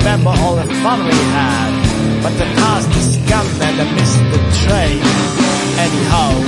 remember all the fun we had. But the past is gone and I miss the train. Anyhow,